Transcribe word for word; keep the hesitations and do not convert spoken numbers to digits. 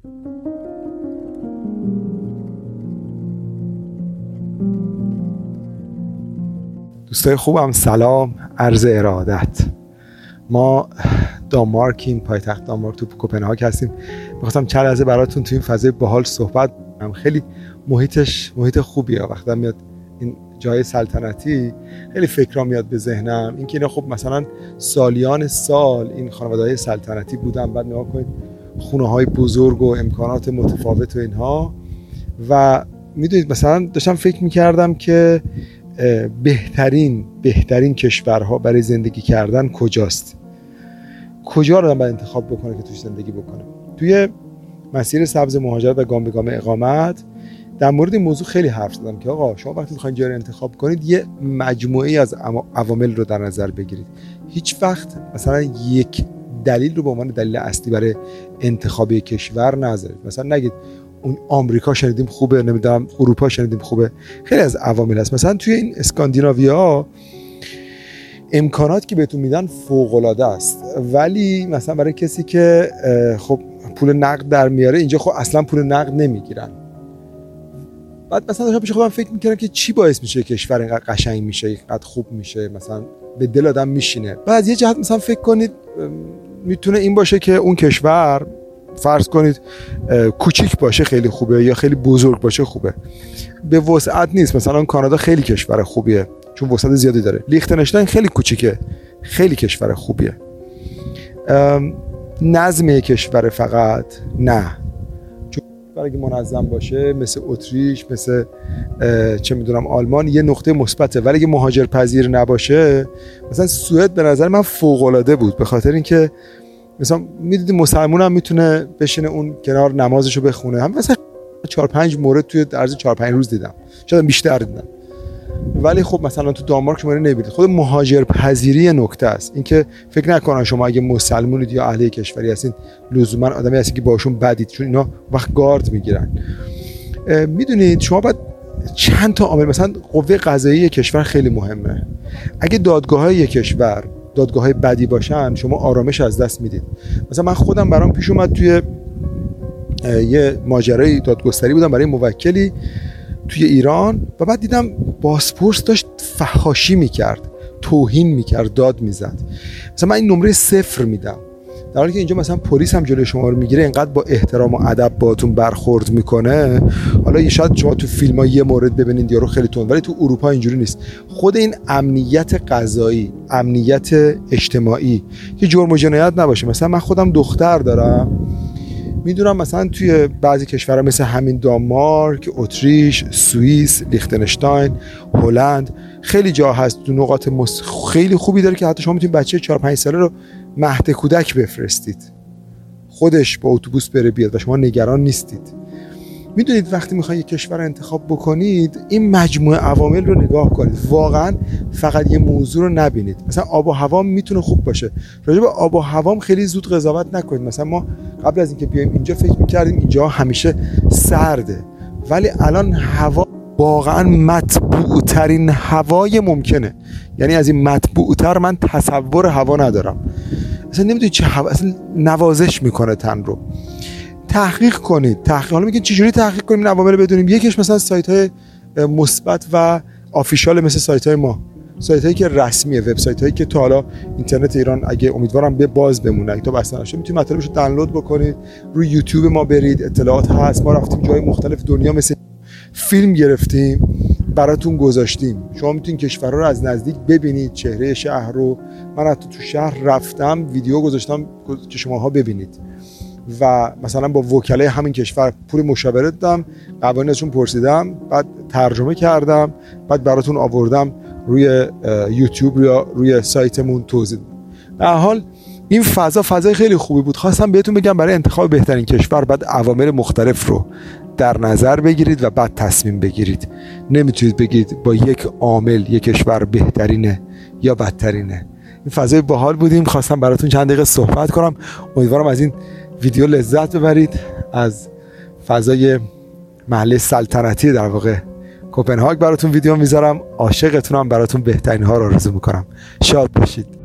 دوستای خوبم سلام، عرض ارادت. ما دانمارکیم، پایتخت دانمارک تو کوپنهاگ هستیم. می‌خواستم چند لحظه براتون تو این فضای باحال صحبت کنم. خیلی محیطش محیط خوبیه. وقتی میاد این جای سلطنتی خیلی فکرام میاد به ذهنم، اینکه اینا خب مثلا سالیان سال این خانواده‌های سلطنتی بودن. بعد نگاه کنید خونه‌های بزرگ و امکانات متفاوت و اینها. و میدونید مثلا داشتم فکر می‌کردم که بهترین بهترین کشورها برای زندگی کردن کجاست، کجا رو باید انتخاب بکنه که توش زندگی بکنه. توی مسیر سبز مهاجرت و گام به گام اقامت در مورد این موضوع خیلی حرف زدم که آقا شما وقتی میخواین جایی رو انتخاب کنید یه مجموعه‌ای از عوامل رو در نظر بگیرید. هیچ وقت مثلا یک دلیل رو به عنوان دلیل اصلی برای انتخاب یک کشور نذارید. مثلا نگید اون آمریکا شنیدیم خوبه، نمیدونم اروپا شنیدیم خوبه. خیلی از عوامل هست. مثلا توی این اسکاندیناویا امکانات که بهتون میدن فوق العاده است، ولی مثلا برای کسی که خب پول نقد در میاره اینجا خب اصلا پول نقد نمیگیرن. بعد مثلا داشتم پیش خودم فکر میکردم که چی باعث میشه کشور اینقدر قشنگ میشه، اینقدر خوب میشه، مثلا به دل آدم میشینه. بعد از یه جهت مثلا فکر کنید میتونه این باشه که اون کشور فرض کنید کوچیک باشه خیلی خوبه، یا خیلی بزرگ باشه خوبه. به وسعت نیست. مثلا کانادا خیلی کشور خوبیه چون وسعت زیادی داره. لیختنشتاین خیلی کوچیکه، خیلی کشور خوبیه. نظم یک کشور فقط نه، چون اگه منظم باشه مثل اتریش، مثل چه میدونم آلمان، یه نقطه مثبته. ولی اگه مهاجرپذیر نباشه، مثلا سوئد به نظر من فوق العاده بود، به خاطر اینکه مثلا میدیدی مسلمون هم میتونه بشینه اون کنار نمازشو بخونه. هم مثلا چهار پنج مورد توی عرض چهار پنج روز دیدم، شاید بیشتر دیدم. ولی خب مثلا تو دانمارک شما نمیبینید. خود مهاجرپذیری نکته است. اینکه فکر نکنن شما اگه مسلمونید یا اهل کشوری هستین لزوما آدمی هستین که باشون بدید، چون اینا وقت گارد میگیرن. میدونید شما باید چند تا عامل، مثلا قوه قضاییه کشور خیلی مهمه. اگه دادگاه‌های کشور دادگاه‌های بدی باشن، شما آرامش از دست میدید. مثلا من خودم برام پیش اومد توی یه ماجرای دادگستری بودم برای موکلی توی ایران، و بعد دیدم بازپرس داشت فحاشی میکرد، توهین میکرد، داد میزد. مثلا من این نمره صفر میدم، در حالی که اینجا مثلا پلیس هم جلوی شما رو میگیره، اینقدر با احترام و ادب باهاتون برخورد میکنه. حالا یه شاید شما تو فیلم‌ها یه مورد ببینید یارو خیلی تند، ولی تو اروپا اینجوری نیست. خود این امنیت قضایی، امنیت اجتماعی که جرم و جنایت نباشه. مثلا من خودم دختر دارم، میدونم مثلا توی بعضی کشورها مثل همین دانمارک، اتریش، سوئیس، لیختنشتاین، هلند خیلی جا هست تو نقاط مس... خیلی خوبی داره که حتی شما میتونید بچه چهار پنج ساله رو مهد کودک بفرستید، خودش با اتوبوس بره بیاد و شما نگران نیستید. میدونید وقتی میخواید یک کشور رو انتخاب بکنید، این مجموعه عوامل رو نگاه کنید. واقعا فقط یه موضوع رو نبینید. مثلا آب و هوا میتونه خوب باشه. راجع به آب و هوا خیلی زود قضاوت نکنید. مثلا ما قبل از اینکه بیایم اینجا فکر میکردیم اینجا همیشه سرده، ولی الان هوا واقعا مطبوع ترین هوای ممکنه. یعنی از این مطبوع تر من تصور هوا ندارم. اصلا نمیدونید چه هوا، اصلا نوازش میکنه تن رو. تحقیق کنید. تحقیق حالا میگن چجوری تحقیق کنیم این عوامل بدونیم؟ یکیش مثلا سایت‌های مثبت و آفیشال مثل سایت‌های ما، سایت‌هایی که رسمیه، وبسایت‌هایی که تا حالا اینترنت ایران اگه امیدوارم به باز بمونه، تا بسته نشه، میتونید مطالبشو دانلود بکنید. روی یوتیوب ما برید، اطلاعات هست. ما رفتیم جای مختلف دنیا، مثل فیلم گرفتیم براتون گذاشتیم. شما میتونید کشورها رو از نزدیک ببینید، چهره شهر رو. من حتی تو شهر رفتم ویدیو گذاشتم که شماها ببینید. و مثلا با وکلای همین کشور پول مشاوره دادم، قوانین ازشون پرسیدم، بعد ترجمه کردم، بعد براتون آوردم روی یوتیوب یا روی سایتمون توضیح دادم. در حال این فضا فضای خیلی خوبی بود. خواستم بهتون بگم برای انتخاب بهترین کشور بعد عوامل مختلف رو در نظر بگیرید و بعد تصمیم بگیرید. نمیتونید بگید با یک عامل یک کشور بهترینه یا بدترینه. این فضای باحال بودیم، خواستم براتون چند دقیقه صحبت کنم. امیدوارم از این ویدیو لذت ببرید. از فضای محله سلطنتی در واقع کوپنهاگ براتون ویدیو میذارم. عاشقتونم، براتون بهترین ها رو آرزو میکنم. شاد باشید.